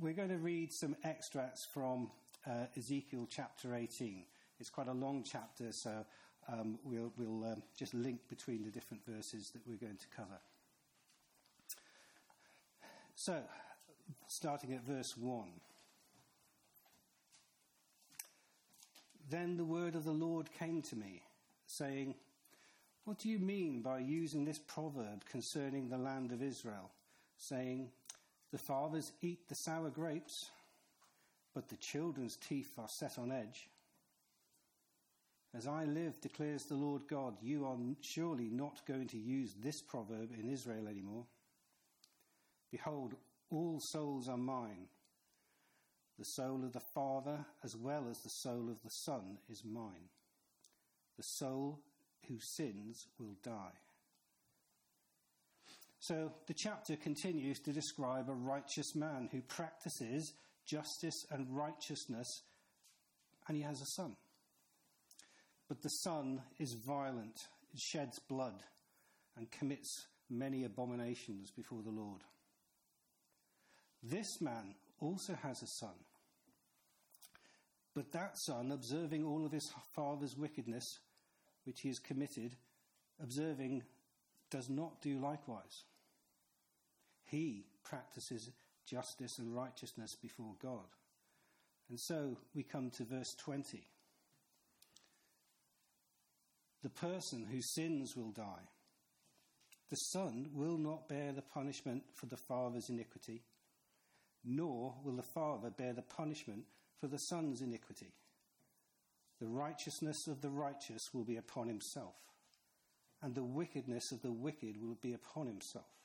we're going to read some extracts from Ezekiel chapter 18. It's quite a long chapter, so we'll just link between the different verses that we're going to cover. So, starting at verse 1. Then the word of the Lord came to me, saying, "What do you mean by using this proverb concerning the land of Israel, saying, 'The fathers eat the sour grapes, but the children's teeth are set on edge'? As I live, declares the Lord God, you are surely not going to use this proverb in Israel anymore. Behold, all souls are mine. The soul of the Father as well as the soul of the Son is mine. The soul who sins will die." So the chapter continues to describe a righteous man who practices justice and righteousness, and he has a son. But the son is violent, sheds blood, and commits many abominations before the Lord. This man also has a son. But that son, observing all of his father's wickedness, which he has committed, observing, does not do likewise. He practices justice and righteousness before God. And so we come to verse 20. The person who sins will die. The son will not bear the punishment for the father's iniquity, nor will the father bear the punishment for the son's iniquity. The righteousness of the righteous will be upon himself, and the wickedness of the wicked will be upon himself.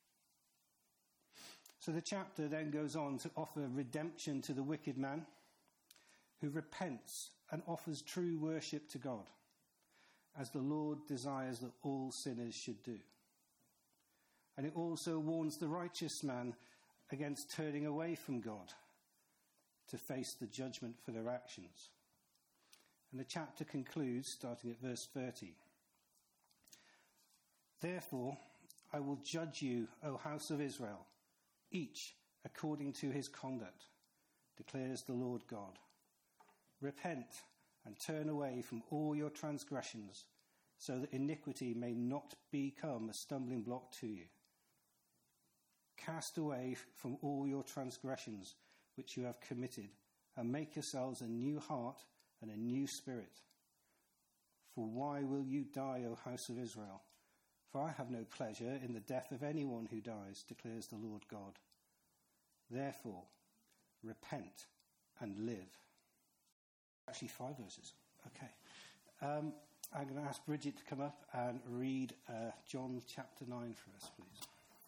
So the chapter then goes on to offer redemption to the wicked man who repents and offers true worship to God, as the Lord desires that all sinners should do. And it also warns the righteous man against turning away from God to face the judgment for their actions. And the chapter concludes, starting at verse 30. "Therefore, I will judge you, O house of Israel, each according to his conduct, declares the Lord God. Repent and turn away from all your transgressions, so that iniquity may not become a stumbling block to you. Cast away from all your transgressions which you have committed, and make yourselves a new heart and a new spirit. For why will you die, O house of Israel? For I have no pleasure in the death of anyone who dies, declares the Lord God. Therefore, repent and live." Actually, 5 verses. Okay. I'm going to ask Bridget to come up and read John chapter 9 for us, please.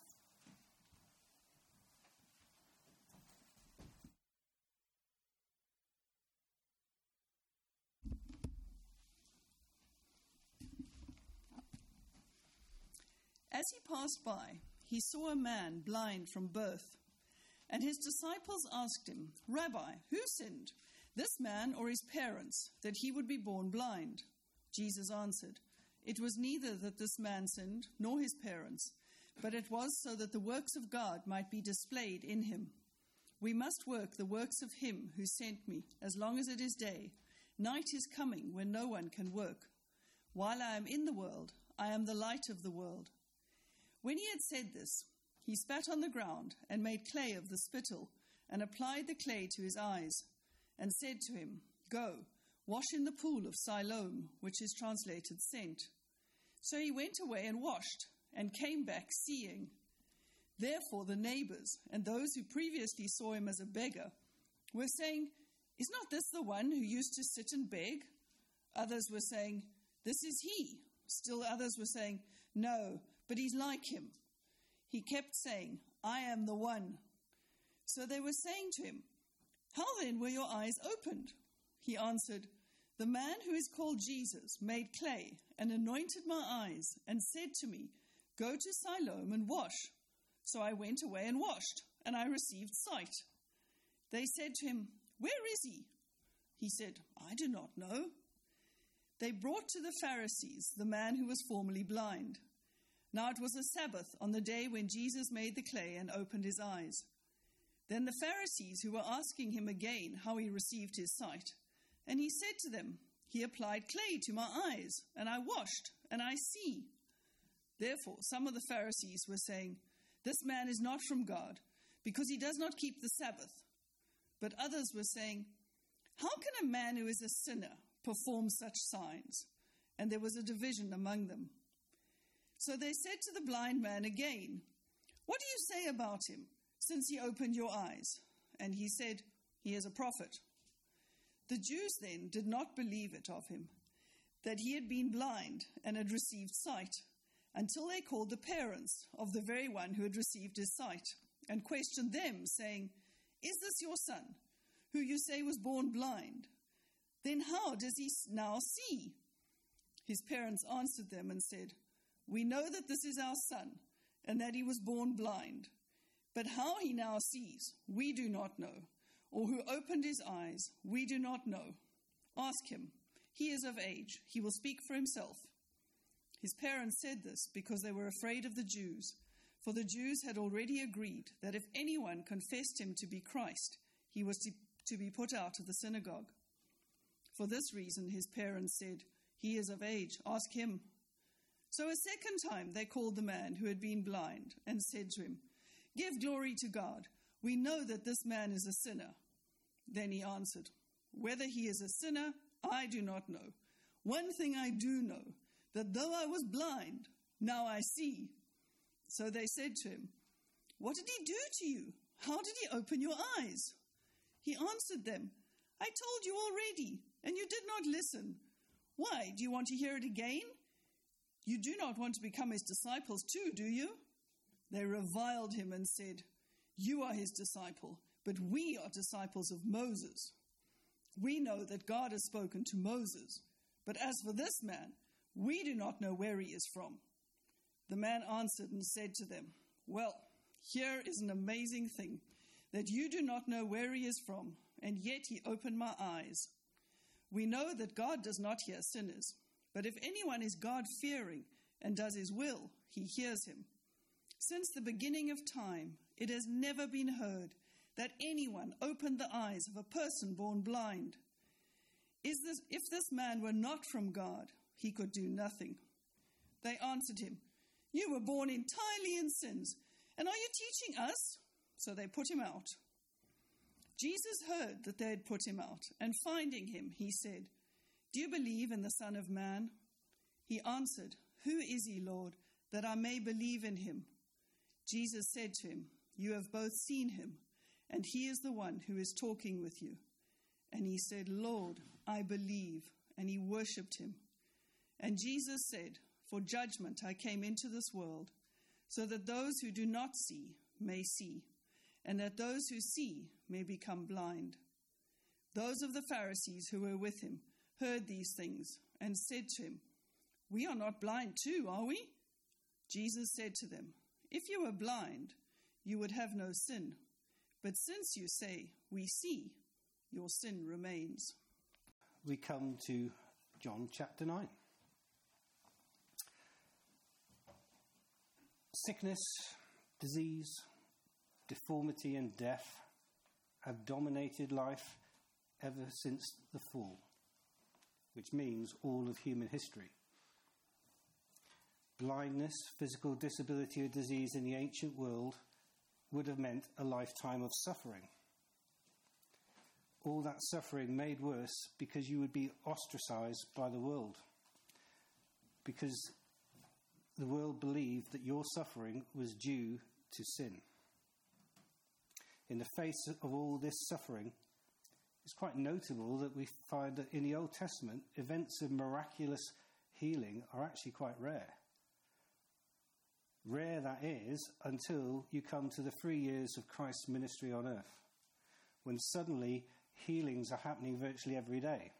As he passed by, he saw a man blind from birth. And his disciples asked him, "Rabbi, who sinned, this man or his parents, that he would be born blind?" Jesus answered, "It was neither that this man sinned, nor his parents, but it was so that the works of God might be displayed in him. We must work the works of him who sent me, as long as it is day. Night is coming when no one can work. While I am in the world, I am the light of the world." When he had said this, he spat on the ground and made clay of the spittle and applied the clay to his eyes and said to him, "Go, wash in the pool of Siloam," which is translated sent. So he went away and washed and came back seeing. Therefore the neighbors and those who previously saw him as a beggar were saying, "Is not this the one who used to sit and beg?" Others were saying, "This is he." Still others were saying, "No, but he's like him." He kept saying, "I am the one." So they were saying to him, "How then were your eyes opened?" He answered, "The man who is called Jesus made clay and anointed my eyes and said to me, 'Go to Siloam and wash.' So I went away and washed, and I received sight." They said to him, "Where is he?" He said, "I do not know." They brought to the Pharisees the man who was formerly blind. Now it was a Sabbath on the day when Jesus made the clay and opened his eyes. Then the Pharisees who were asking him again how he received his sight, and he said to them, "He applied clay to my eyes, and I washed, and I see." Therefore some of the Pharisees were saying, "This man is not from God, because he does not keep the Sabbath." But others were saying, "How can a man who is a sinner perform such signs?" And there was a division among them. So they said to the blind man again, "What do you say about him, since he opened your eyes?" And he said, "He is a prophet." The Jews then did not believe it of him, that he had been blind and had received sight, until they called the parents of the very one who had received his sight, and questioned them, saying, "Is this your son, who you say was born blind? Then how does he now see?" His parents answered them and said, "We know that this is our son, and that he was born blind. But how he now sees, we do not know, or who opened his eyes, we do not know. Ask him. He is of age. He will speak for himself." His parents said this because they were afraid of the Jews, for the Jews had already agreed that if anyone confessed him to be Christ, he was to be put out of the synagogue. For this reason his parents said, "He is of age. Ask him." So a second time they called the man who had been blind and said to him, "Give glory to God. We know that this man is a sinner." Then he answered, "Whether he is a sinner, I do not know. One thing I do know, that though I was blind, now I see." So they said to him, "What did he do to you? How did he open your eyes?" He answered them, "I told you already, and you did not listen. Why, do you want to hear it again? You do not want to become his disciples too, do you?" They reviled him and said, "You are his disciple, but we are disciples of Moses. We know that God has spoken to Moses, but as for this man, we do not know where he is from." The man answered and said to them, "Well, here is an amazing thing, that you do not know where he is from, and yet he opened my eyes. We know that God does not hear sinners, but if anyone is God-fearing and does his will, he hears him. Since the beginning of time, it has never been heard that anyone opened the eyes of a person born blind. If this man were not from God, he could do nothing." They answered him, "You were born entirely in sins, and are you teaching us?" So they put him out. Jesus heard that they had put him out, and finding him, he said, "Do you believe in the Son of Man?" He answered, "Who is he, Lord, that I may believe in him?" Jesus said to him, "You have both seen him, and he is the one who is talking with you." And he said, "Lord, I believe," and he worshipped him. And Jesus said, "For judgment I came into this world, so that those who do not see may see, and that those who see may become blind." Those of the Pharisees who were with him heard these things and said to him, "We are not blind too, are we?" Jesus said to them, "If you were blind, you would have no sin. But since you say, 'We see,' your sin remains." We come to John chapter 9. Sickness, disease, deformity and death have dominated life ever since the fall, which means all of human history. Blindness, physical disability or disease in the ancient world would have meant a lifetime of suffering. All that suffering made worse because you would be ostracized by the world, because the world believed that your suffering was due to sin. In the face of all this suffering, it's quite notable that we find that in the Old Testament, events of miraculous healing are actually quite rare. Rare, that is, until you come to the 3 years of Christ's ministry on earth, when suddenly healings are happening virtually every day.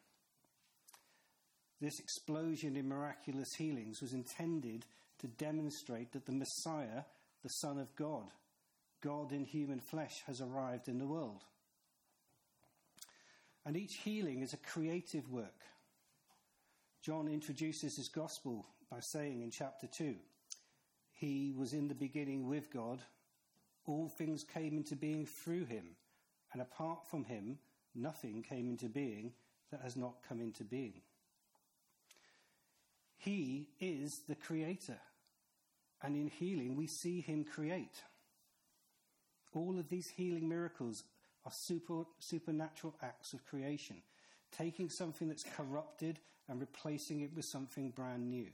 This explosion in miraculous healings was intended to demonstrate that the Messiah, the Son of God, God in human flesh, has arrived in the world. And each healing is a creative work. John introduces his gospel by saying in chapter 2, "He was in the beginning with God. All things came into being through him, and apart from him, nothing came into being that has not come into being. He is the creator, and in healing we see him create. All of these healing miracles are supernatural acts of creation, taking something that's corrupted and replacing it with something brand new.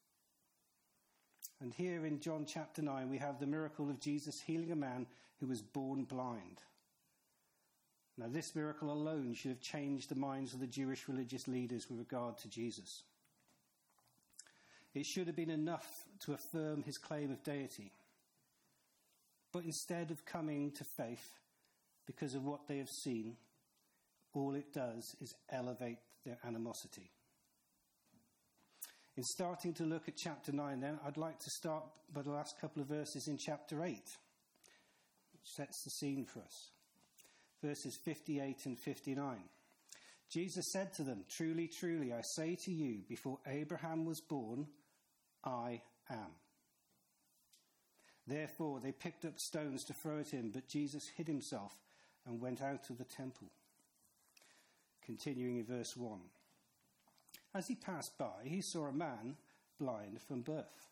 And here in John chapter 9, we have the miracle of Jesus healing a man who was born blind. Now, this miracle alone should have changed the minds of the Jewish religious leaders with regard to Jesus. It should have been enough to affirm his claim of deity. But instead of coming to faith because of what they have seen, all it does is elevate their animosity. In starting to look at chapter 9 then, I'd like to start by the last couple of verses in chapter 8, which sets the scene for us. Verses 58 and 59. Jesus said to them, "Truly, truly, I say to you, before Abraham was born, I am." Therefore they picked up stones to throw at him, but Jesus hid himself and went out of the temple. Continuing in verse 1. As he passed by, he saw a man blind from birth.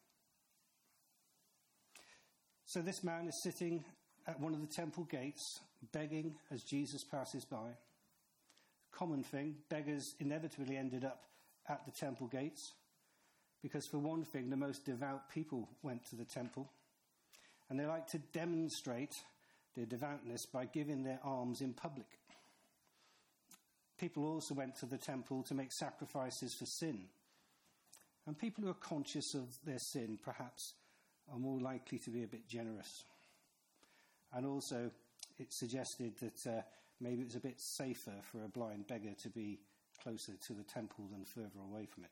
So this man is sitting at one of the temple gates, begging as Jesus passes by. Common thing, beggars inevitably ended up at the temple gates, because for one thing, the most devout people went to the temple, and they like to demonstrate their devoutness by giving their alms in public. People also went to the temple to make sacrifices for sin. And people who are conscious of their sin, perhaps, are more likely to be a bit generous. And also, it suggested that maybe it was a bit safer for a blind beggar to be closer to the temple than further away from it.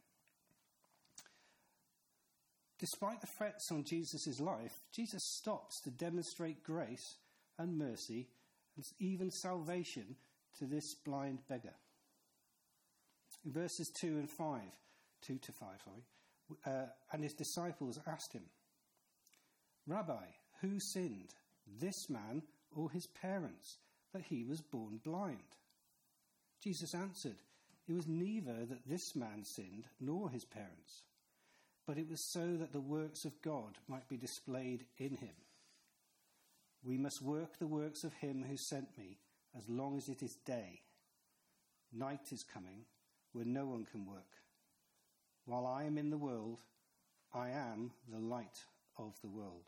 Despite the threats on Jesus' life, Jesus stops to demonstrate grace and mercy and even salvation to this blind beggar. In verses 2 to 5, and his disciples asked him, "Rabbi, who sinned, this man or his parents, that he was born blind?" Jesus answered, "It was neither that this man sinned nor his parents, but it was so that the works of God might be displayed in him. We must work the works of him who sent me as long as it is day. Night is coming when no one can work. While I am in the world, I am the light of the world."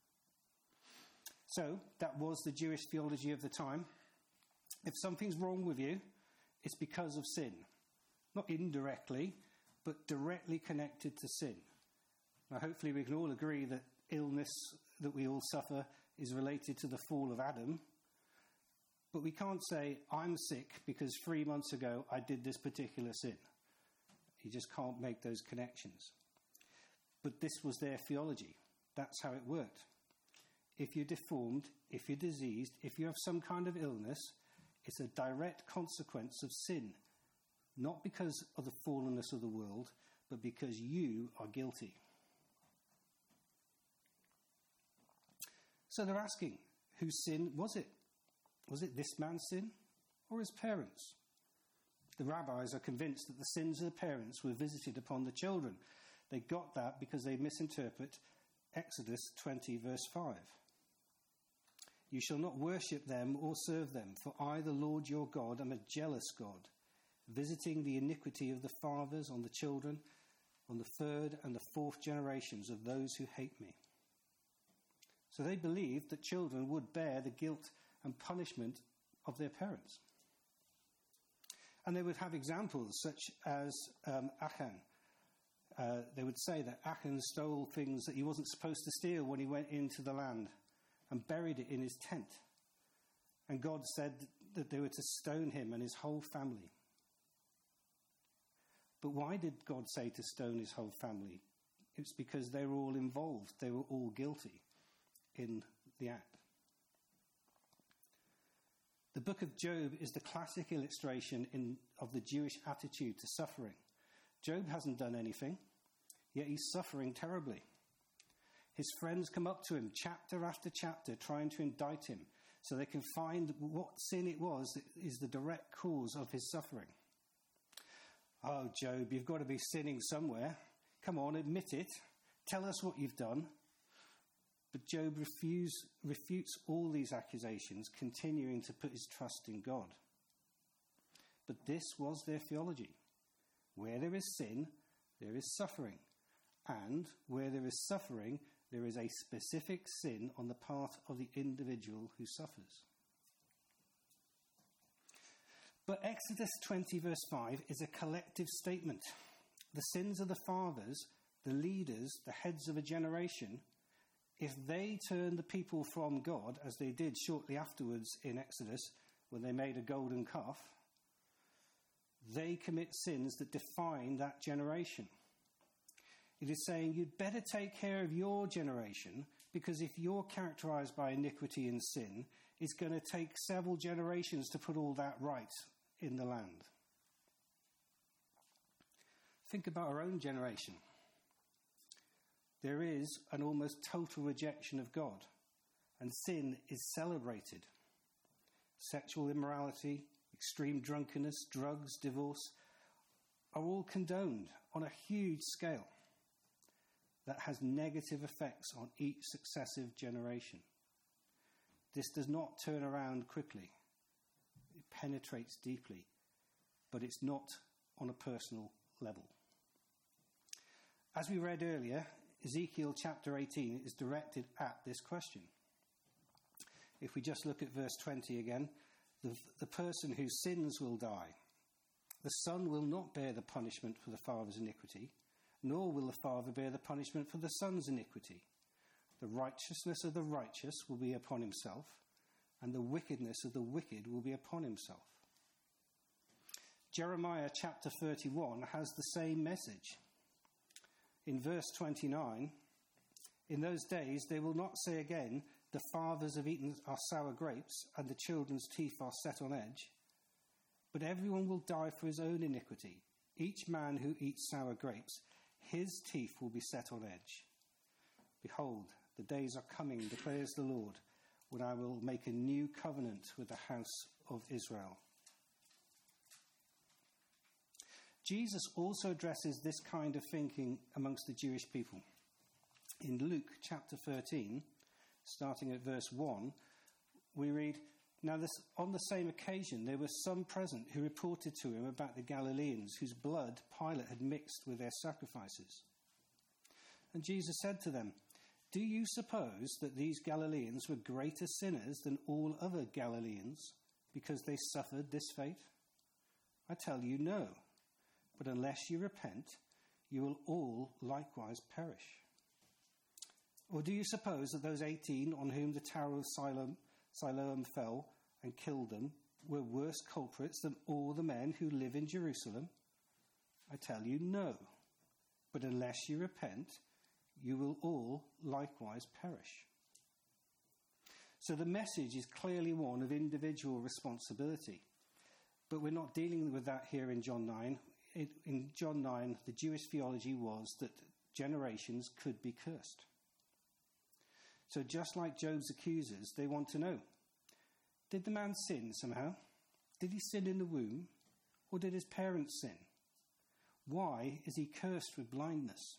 So, that was the Jewish theology of the time. If something's wrong with you, it's because of sin. Not indirectly, but directly connected to sin. Now, hopefully we can all agree that illness that we all suffer is related to the fall of Adam. But we can't say, "I'm sick because 3 months ago I did this particular sin." You just can't make those connections. But this was their theology. That's how it worked. If you're deformed, if you're diseased, if you have some kind of illness, it's a direct consequence of sin. Not because of the fallenness of the world, but because you are guilty. So they're asking, whose sin was it? Was it this man's sin or his parents? The rabbis are convinced that the sins of the parents were visited upon the children. They got that because they misinterpret Exodus 20 verse 5. "You shall not worship them or serve them, for I, the Lord your God, am a jealous God, visiting the iniquity of the fathers on the children, on the third and the fourth generations of those who hate me." So they believed that children would bear the guilt and punishment of their parents. And they would have examples such as Achan. They would say that Achan stole things that he wasn't supposed to steal when he went into the land and buried it in his tent. And God said that they were to stone him and his whole family. But why did God say to stone his whole family? It's because they were all involved. They were all guilty in the act. The book of Job is the classic illustration of the Jewish attitude to suffering. Job hasn't done anything, yet he's suffering terribly. His friends come up to him chapter after chapter trying to indict him so they can find what sin it was that is the direct cause of his suffering. Oh, Job, you've got to be sinning somewhere. Come on, admit it. Tell us what you've done. But Job refutes all these accusations, continuing to put his trust in God. But this was their theology. Where there is sin, there is suffering. And where there is suffering, there is a specific sin on the part of the individual who suffers. But Exodus 20 verse 5 is a collective statement. The sins of the fathers, the leaders, the heads of a generation, if they turn the people from God, as they did shortly afterwards in Exodus when they made a golden calf, they commit sins that define that generation. It is saying you'd better take care of your generation, because if you're characterized by iniquity and sin, it's going to take several generations to put all that right in the land. Think about our own generation. There is an almost total rejection of God, and sin is celebrated. Sexual immorality, extreme drunkenness, drugs, divorce are all condoned on a huge scale that has negative effects on each successive generation. This does not turn around quickly. It penetrates deeply, but it's not on a personal level. As we read earlier, Ezekiel chapter 18 is directed at this question. If we just look at verse 20 again, the person who sins will die. The son will not bear the punishment for the father's iniquity, nor will the father bear the punishment for the son's iniquity. The righteousness of the righteous will be upon himself, and the wickedness of the wicked will be upon himself. Jeremiah chapter 31 has the same message. In verse 29, in those days they will not say again, the fathers have eaten our sour grapes, and the children's teeth are set on edge. But everyone will die for his own iniquity. Each man who eats sour grapes, his teeth will be set on edge. Behold, the days are coming, declares the Lord, when I will make a new covenant with the house of Israel. Jesus also addresses this kind of thinking amongst the Jewish people. In Luke chapter 13, starting at verse 1, we read, Now on the same occasion there were some present who reported to him about the Galileans whose blood Pilate had mixed with their sacrifices. And Jesus said to them, Do you suppose that these Galileans were greater sinners than all other Galileans because they suffered this fate? I tell you, no. But unless you repent, you will all likewise perish. Or do you suppose that those 18 on whom the Tower of Siloam fell and killed them were worse culprits than all the men who live in Jerusalem? I tell you, no. But unless you repent, you will all likewise perish. So the message is clearly one of individual responsibility. But we're not dealing with that here in John 9. In John 9, the Jewish theology was that generations could be cursed. So just like Job's accusers, they want to know, did the man sin somehow? Did he sin in the womb? Or did his parents sin? Why is he cursed with blindness?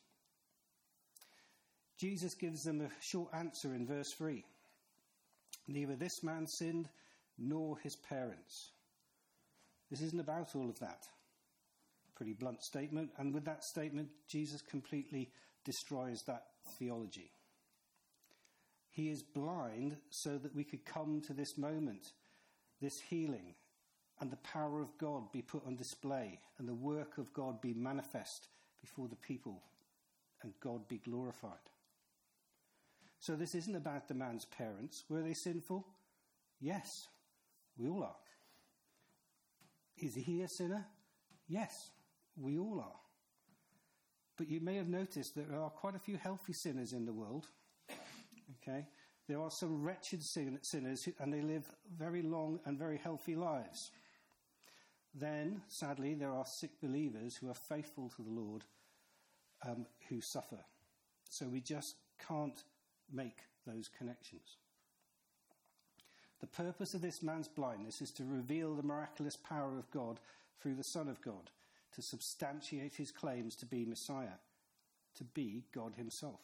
Jesus gives them a short answer in verse 3. Neither this man sinned nor his parents. This isn't about all of that. Pretty blunt statement, and with that statement, Jesus completely destroys that theology. He is blind so that we could come to this moment, this healing, and the power of God be put on display, and the work of God be manifest before the people, and God be glorified. So this isn't about the man's parents. Were they sinful? Yes, we all are. Is he a sinner? Yes, we all are. But you may have noticed that there are quite a few healthy sinners in the world. Okay? There are some wretched sinners, and they live very long and very healthy lives. Then, sadly, there are sick believers who are faithful to the Lord who suffer. So we just can't make those connections. The purpose of this man's blindness is to reveal the miraculous power of God through the Son of God, to substantiate his claims to be Messiah, to be God himself.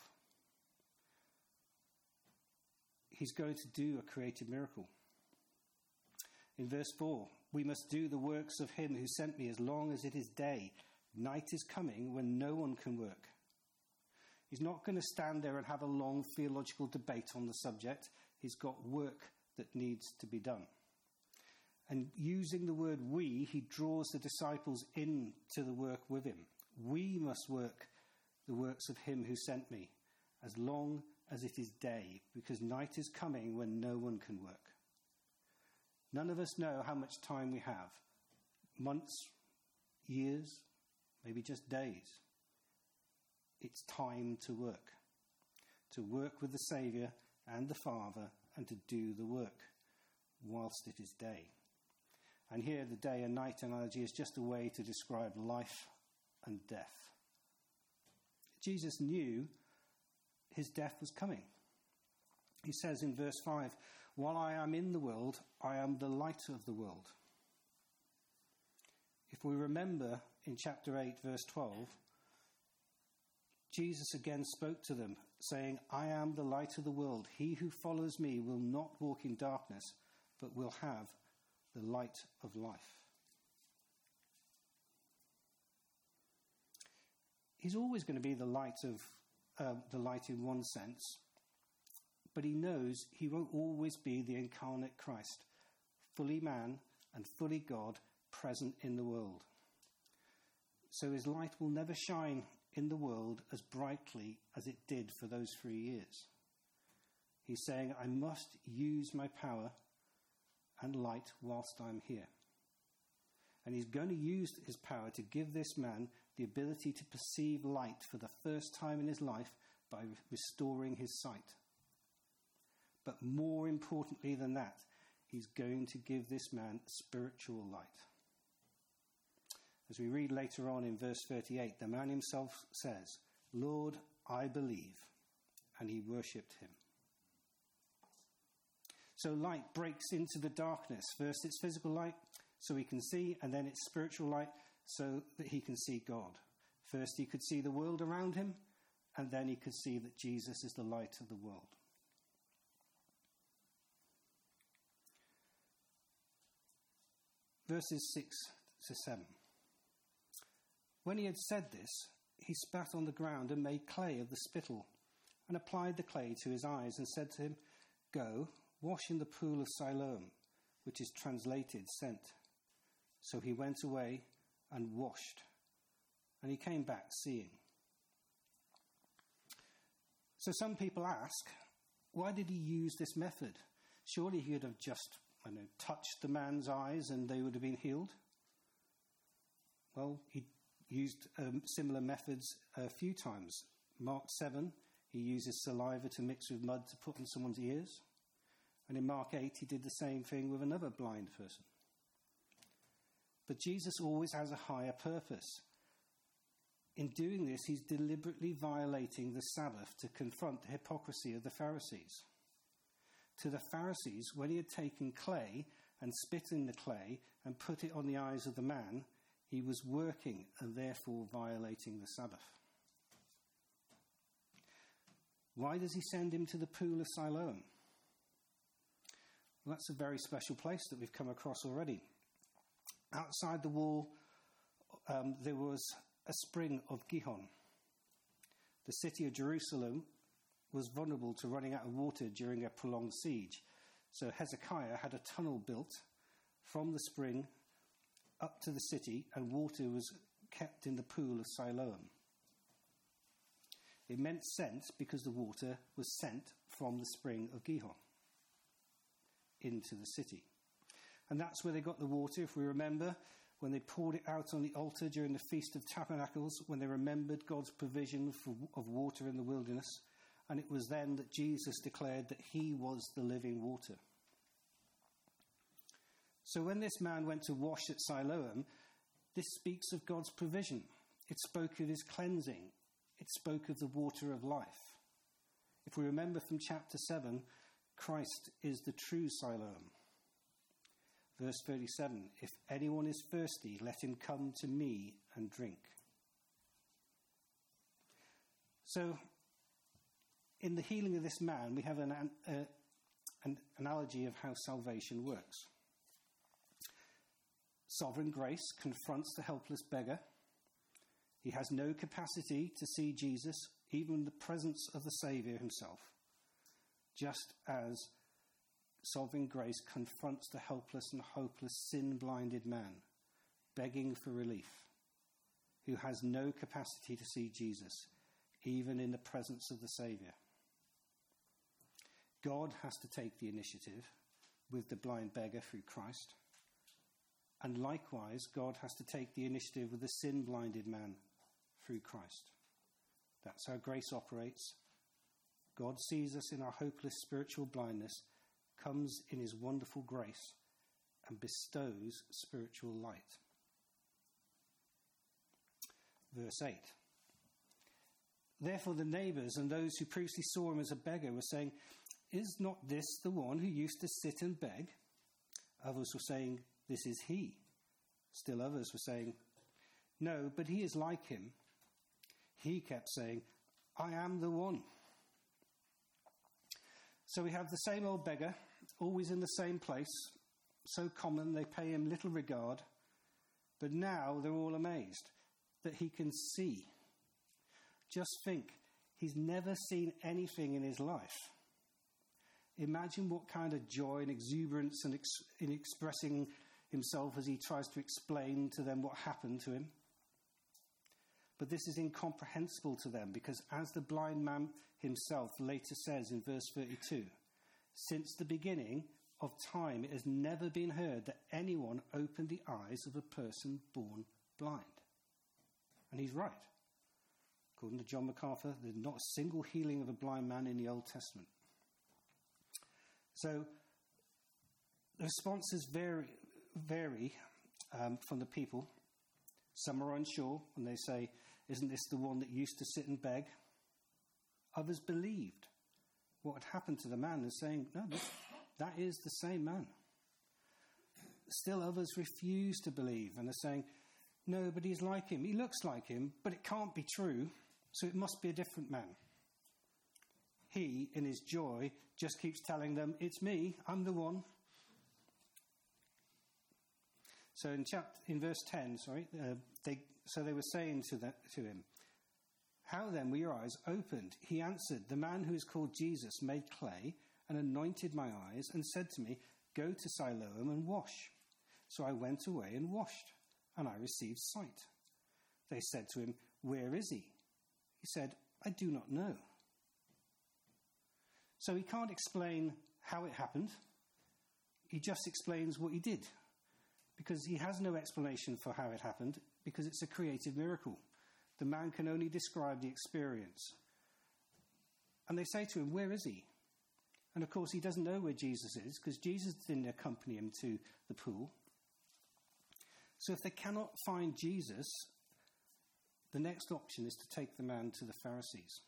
He's going to do a creative miracle. In verse 4, we must do the works of him who sent me as long as it is day. Night is coming when no one can work. He's not going to stand there and have a long theological debate on the subject. He's got work that needs to be done. And using the word we, he draws the disciples into the work with him. We must work the works of him who sent me as long as it is day, because night is coming when no one can work. None of us know how much time we have. Months, years, maybe just days. It's time to work with the Saviour and the Father, and to do the work whilst it is day. And here the day and night analogy is just a way to describe life and death. Jesus knew his death was coming. He says in verse 5, while I am in the world, I am the light of the world. If we remember in chapter 8, verse 12, Jesus again spoke to them, saying, I am the light of the world. He who follows me will not walk in darkness, but will have the light of life. He's always going to be the light in one sense, but he knows he won't always be the incarnate Christ, fully man and fully God, present in the world. So his light will never shine in the world as brightly as it did for those 3 years. He's saying, I must use my power and light whilst I'm here. And he's going to use his power to give this man the ability to perceive light for the first time in his life by restoring his sight. But more importantly than that, he's going to give this man spiritual light. As we read later on in verse 38, the man himself says, Lord, I believe, and he worshipped him. So light breaks into the darkness. First it's physical light, so he can see, and then it's spiritual light, so that he can see God. First he could see the world around him, and then he could see that Jesus is the light of the world. Verses 6 to 7. When he had said this, he spat on the ground and made clay of the spittle, and applied the clay to his eyes, and said to him, Go, wash in the pool of Siloam, which is translated, sent. So he went away and washed, and he came back seeing. So some people ask, why did he use this method? Surely he could have just, touched the man's eyes and they would have been healed. Well, he used similar methods a few times. Mark 7, he uses saliva to mix with mud to put in someone's ears. And in Mark 8, he did the same thing with another blind person. But Jesus always has a higher purpose. In doing this, he's deliberately violating the Sabbath to confront the hypocrisy of the Pharisees. To the Pharisees, when he had taken clay and spit in the clay and put it on the eyes of the man, he was working and therefore violating the Sabbath. Why does he send him to the pool of Siloam? Well, that's a very special place that we've come across already. Outside the wall, there was a spring of Gihon. The city of Jerusalem was vulnerable to running out of water during a prolonged siege. So Hezekiah had a tunnel built from the spring up to the city, and water was kept in the pool of Siloam. It meant sent because the water was sent from the spring of Gihon into the city. And that's where they got the water, if we remember, when they poured it out on the altar during the Feast of Tabernacles, when they remembered God's provision of water in the wilderness. And it was then that Jesus declared that he was the living water. So when this man went to wash at Siloam, this speaks of God's provision. It spoke of his cleansing. It spoke of the water of life. If we remember from chapter 7, Christ is the true Siloam. Verse 37, if anyone is thirsty, let him come to me and drink. So, in the healing of this man, we have an analogy of how salvation works. Sovereign grace confronts the helpless beggar. He has no capacity to see Jesus, even in the presence of the Saviour himself, just as sovereign grace confronts the helpless and hopeless, sin-blinded man, begging for relief, who has no capacity to see Jesus, even in the presence of the Saviour. God has to take the initiative with the blind beggar through Christ. And likewise, God has to take the initiative with the sin-blinded man through Christ. That's how grace operates. God sees us in our hopeless spiritual blindness, comes in his wonderful grace, and bestows spiritual light. Verse 8. Therefore the neighbours and those who previously saw him as a beggar were saying, is not this the one who used to sit and beg? Others were saying, this is he. Still others were saying, no, but he is like him. He kept saying, I am the one. So we have the same old beggar, always in the same place, so common they pay him little regard, but now they're all amazed that he can see. Just think, he's never seen anything in his life. Imagine what kind of joy and exuberance in expressing himself as he tries to explain to them what happened to him. But this is incomprehensible to them because, as the blind man himself later says in verse 32, since the beginning of time it has never been heard that anyone opened the eyes of a person born blind. And he's right. According to John MacArthur, there's not a single healing of a blind man in the Old Testament. So the responses vary from the people. Some are unsure and they say, isn't this the one that used to sit and beg? Others believed what had happened to the man and saying, no, that is the same man. Still others refuse to believe and are saying, no, but he's like him. He looks like him, but it can't be true, so it must be a different man. He, in his joy, just keeps telling them, it's me, I'm the one. So in verse 10, they were saying to him, how then were your eyes opened? He answered, the man who is called Jesus made clay and anointed my eyes and said to me, go to Siloam and wash. So I went away and washed, and I received sight. They said to him, where is he? He said, I do not know. So he can't explain how it happened. He just explains what he did, because he has no explanation for how it happened, because it's a created miracle. The man can only describe the experience. And they say to him, where is he? And of course he doesn't know where Jesus is, because Jesus didn't accompany him to the pool. So if they cannot find Jesus, the next option is to take the man to the Pharisees.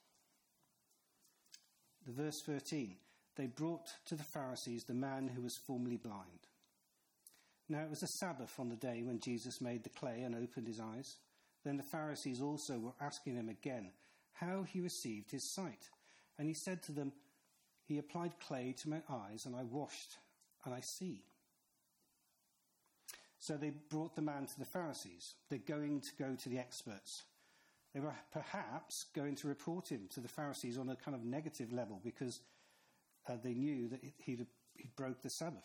The verse 13, they brought to the Pharisees the man who was formerly blind. Now it was a Sabbath on the day when Jesus made the clay and opened his eyes. Then the Pharisees also were asking him again how he received his sight. And he said to them, he applied clay to my eyes and I washed and I see. So they brought the man to the Pharisees. They're going to go to the experts. They were perhaps going to report him to the Pharisees on a kind of negative level because they knew that he'd broke the Sabbath.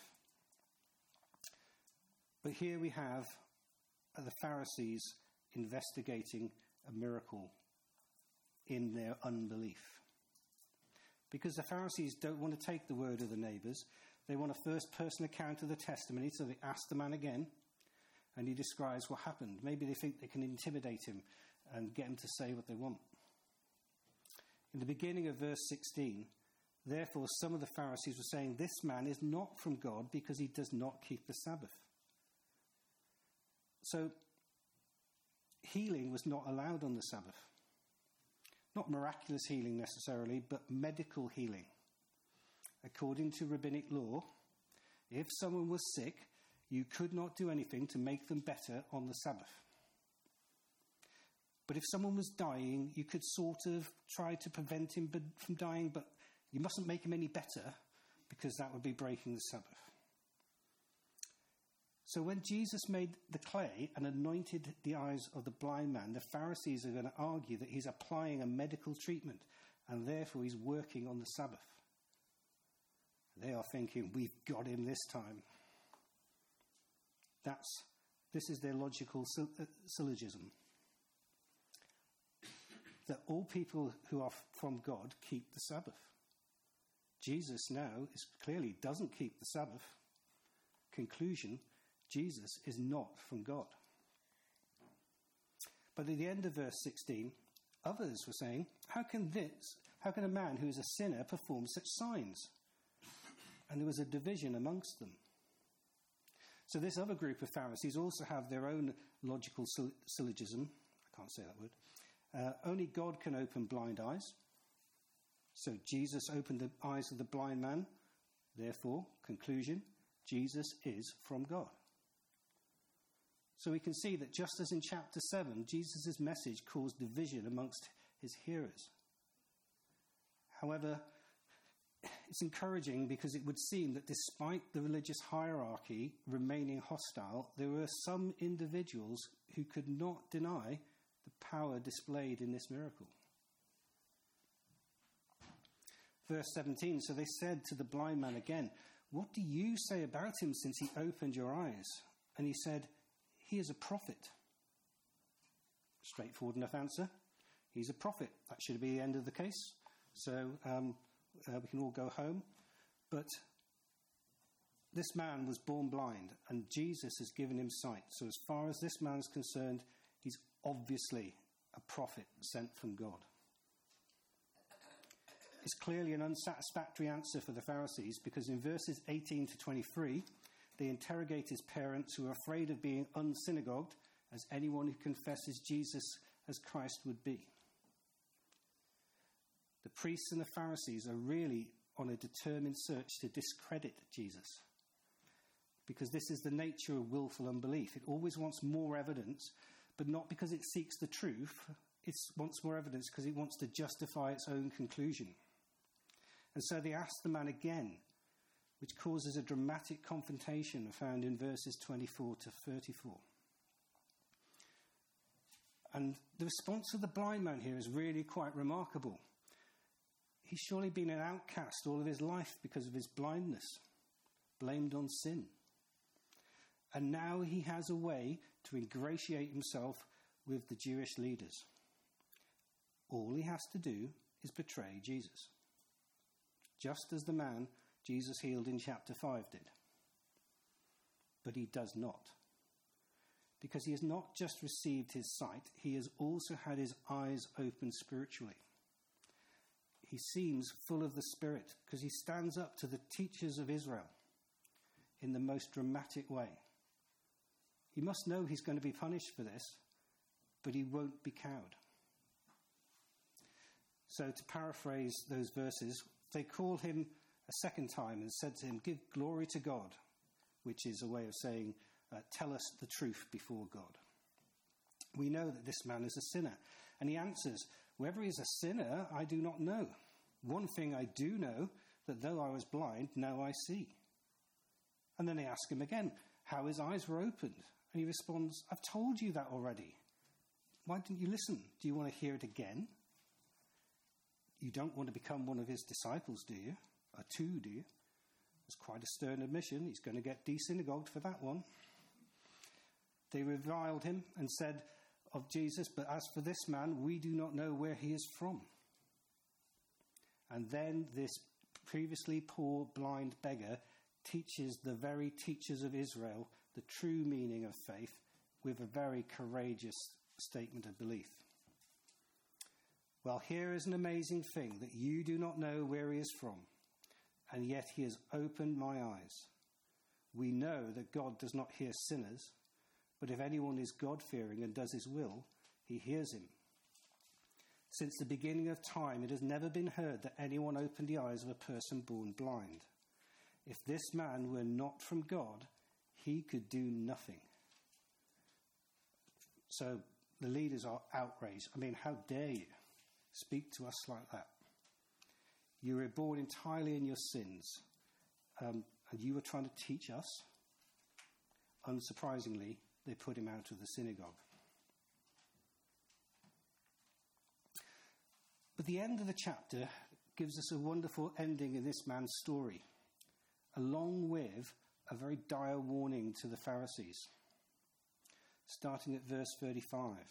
But here we have the Pharisees investigating a miracle in their unbelief. Because the Pharisees don't want to take the word of the neighbours. They want a first-person account of the testimony, so they ask the man again, and he describes what happened. Maybe they think they can intimidate him and get him to say what they want. In the beginning of verse 16, therefore some of the Pharisees were saying, this man is not from God because he does not keep the Sabbath. So healing was not allowed on the Sabbath. Not miraculous healing necessarily, but medical healing. According to rabbinic law, if someone was sick, you could not do anything to make them better on the Sabbath. But if someone was dying, you could sort of try to prevent him from dying, but you mustn't make him any better, because that would be breaking the Sabbath. So when Jesus made the clay and anointed the eyes of the blind man, the Pharisees are going to argue that he's applying a medical treatment, and therefore he's working on the Sabbath. They are thinking, we've got him this time. This is their logical syllogism. That all people who are from God keep the Sabbath. Jesus now clearly doesn't keep the Sabbath. Conclusion, Jesus is not from God. But at the end of verse 16, others were saying, how can a man who is a sinner perform such signs? And there was a division amongst them. So this other group of Pharisees also have their own logical syllogism. I can't say that word. Only God can open blind eyes. So Jesus opened the eyes of the blind man. Therefore, conclusion, Jesus is from God. So we can see that just as in chapter 7, Jesus' message caused division amongst his hearers. However, it's encouraging because it would seem that despite the religious hierarchy remaining hostile, there were some individuals who could not deny the power displayed in this miracle. Verse 17, so they said to the blind man again, what do you say about him since he opened your eyes? And he said, he is a prophet. Straightforward enough answer. He's a prophet. That should be the end of the case. So we can all go home. But this man was born blind, and Jesus has given him sight. So as far as this man's concerned, he's obviously a prophet sent from God. It's clearly an unsatisfactory answer for the Pharisees, because in verses 18 to 23, they interrogate his parents, who are afraid of being unsynagogued, as anyone who confesses Jesus as Christ would be. The priests and the Pharisees are really on a determined search to discredit Jesus, because this is the nature of willful unbelief. It always wants more evidence, but not because it seeks the truth. It wants more evidence because it wants to justify its own conclusion. And so they ask the man again, which causes a dramatic confrontation found in verses 24 to 34. And the response of the blind man here is really quite remarkable. He's surely been an outcast all of his life because of his blindness, blamed on sin. And now he has a way to ingratiate himself with the Jewish leaders. All he has to do is betray Jesus, just as the man Jesus healed in chapter 5 did. But he does not, because he has not just received his sight, he has also had his eyes opened spiritually. He seems full of the Spirit because he stands up to the teachers of Israel in the most dramatic way. He must know he's going to be punished for this, but he won't be cowed. So to paraphrase those verses, they call him a second time and said to him, give glory to God, which is a way of saying, tell us the truth before God. We know that this man is a sinner. And he answers, whether he is a sinner, I do not know. One thing I do know, that though I was blind, now I see. And then they ask him again, how his eyes were opened. And he responds, I've told you that already. Why didn't you listen? Do you want to hear it again? You don't want to become one of his disciples, do you? Or two, do you? It's quite a stern admission. He's going to get desynagogued for that one. They reviled him and said of Jesus, but as for this man, we do not know where he is from. And then this previously poor blind beggar teaches the very teachers of Israel the true meaning of faith with a very courageous statement of belief. Well, here is an amazing thing, that you do not know where he is from, and yet he has opened my eyes. We know that God does not hear sinners, but if anyone is God-fearing and does his will, he hears him. Since the beginning of time, it has never been heard that anyone opened the eyes of a person born blind. If this man were not from God, he could do nothing." So the leaders are outraged. I mean, how dare you speak to us like that? You were born entirely in your sins, and you were trying to teach us? Unsurprisingly, they put him out of the synagogue. But the end of the chapter gives us a wonderful ending in this man's story, along with a very dire warning to the Pharisees. Starting at verse 35.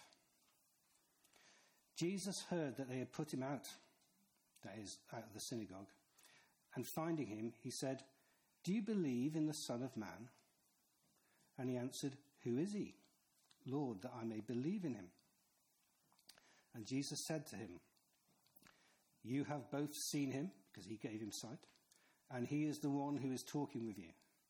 Jesus heard that they had put him out, that is, out of the synagogue, and finding him, he said, "Do you believe in the Son of Man?" And he answered, "Who is he, Lord, that I may believe in him?" And Jesus said to him, "You have both seen him," because he gave him sight, "and he is the one who is talking with you."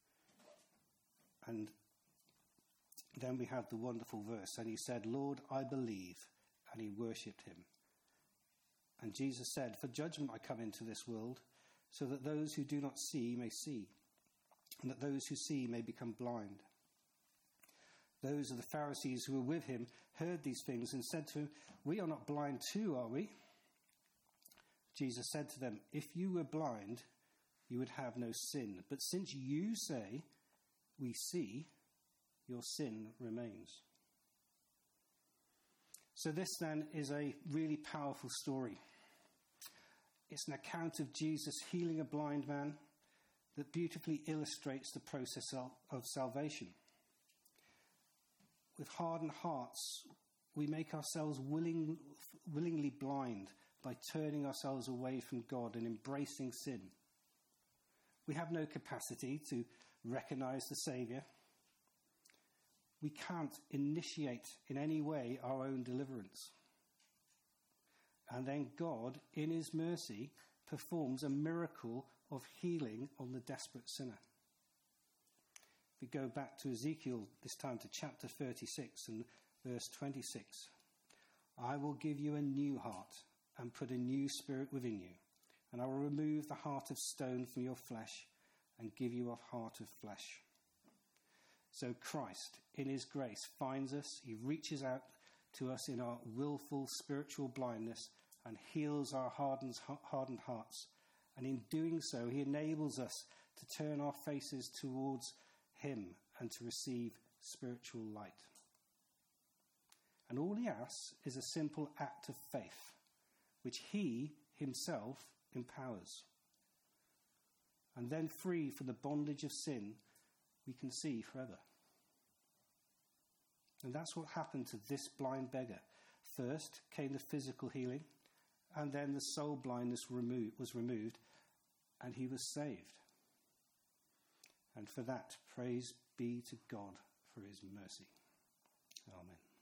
And then we have the wonderful verse, and he said, "Lord, I believe," and he worshipped him. And Jesus said, "For judgment I come into this world, so that those who do not see may see, and that those who see may become blind." Those of the Pharisees who were with him heard these things and said to him, "We are not blind too, are we?" Jesus said to them, "If you were blind, you would have no sin. But since you say, 'We see,' your sin remains." So this then is a really powerful story. It's an account of Jesus healing a blind man that beautifully illustrates the process of salvation. With hardened hearts, we make ourselves willingly blind by turning ourselves away from God and embracing sin. We have no capacity to recognize the Saviour. We can't initiate in any way our own deliverance. And then God, in his mercy, performs a miracle of healing on the desperate sinner. If we go back to Ezekiel, this time to chapter 36 and verse 26. "I will give you a new heart and put a new spirit within you, and I will remove the heart of stone from your flesh and give you a heart of flesh." So Christ, in his grace, finds us. He reaches out to us in our willful spiritual blindness and heals our hardened hearts. And in doing so, he enables us to turn our faces towards him and to receive spiritual light. And all he asks is a simple act of faith, which he himself empowers. And then, free from the bondage of sin, we can see forever. And that's what happened to this blind beggar. First came the physical healing, and then the soul blindness was removed, and he was saved. And for that, praise be to God for his mercy. Amen.